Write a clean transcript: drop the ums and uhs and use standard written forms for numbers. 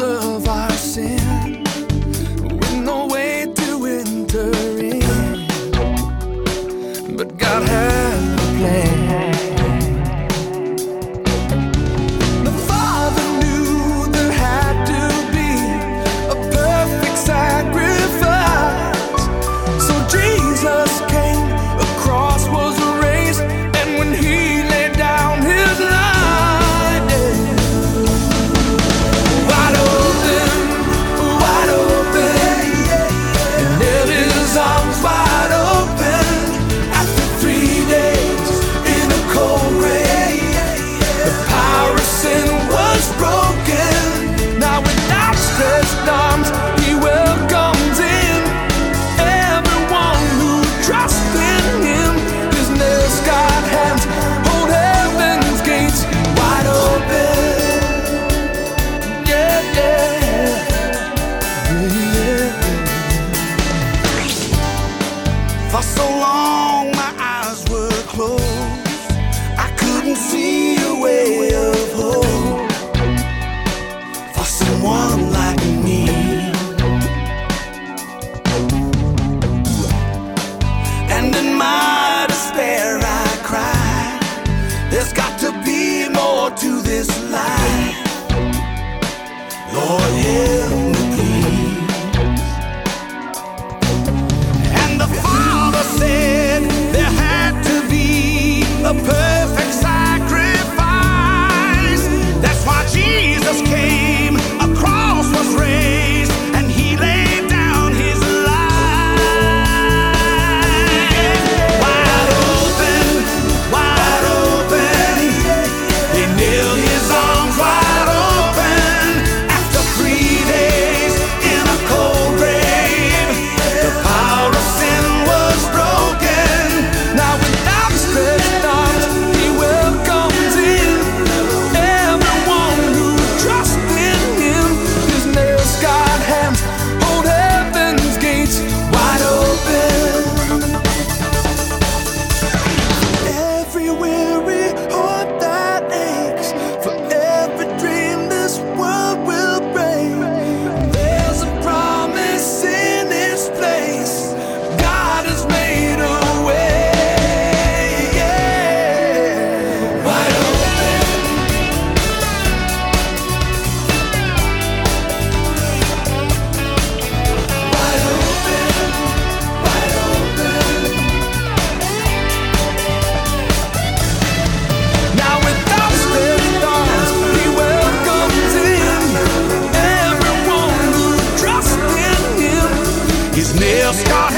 of our sin, with no way to enter in. But God had a plan. The Father knew there had to be a perfect sacrifice. So Jesus came, a cross was raised, and when He laid down His life, wide open, He nailed His arms wide open. After 3 days in a cold grave, the power of sin was broken. Now with outstretched arms He welcomes in everyone who trusts in Him. His nail-scarred hands hold heaven's gates wide open. Yeah, yeah, yeah. For so long my eyes were closed, I couldn't see a way of hope for someone like me. And in my despair I cried, there's got to be more to this life. Lord, help me please. And the Father said there had to be a perfect sacrifice. That's why Jesus came, a cross was raised, and He laid down His life. Wide open, He nailed His arms wide open. After 3 days in a cold grave, the power of sin was broken. Now with outstretched arms He welcomes in everyone who trusts in Him. His nail-scarred hands hold heaven's gates wide open. Every weary heart that aches, for every dream this world will break, there's a promise in His place. God has made a way, yeah. Wide open, wide open. Now with outstretched arms He welcomes in everyone who trusts in Him. His nail-scarred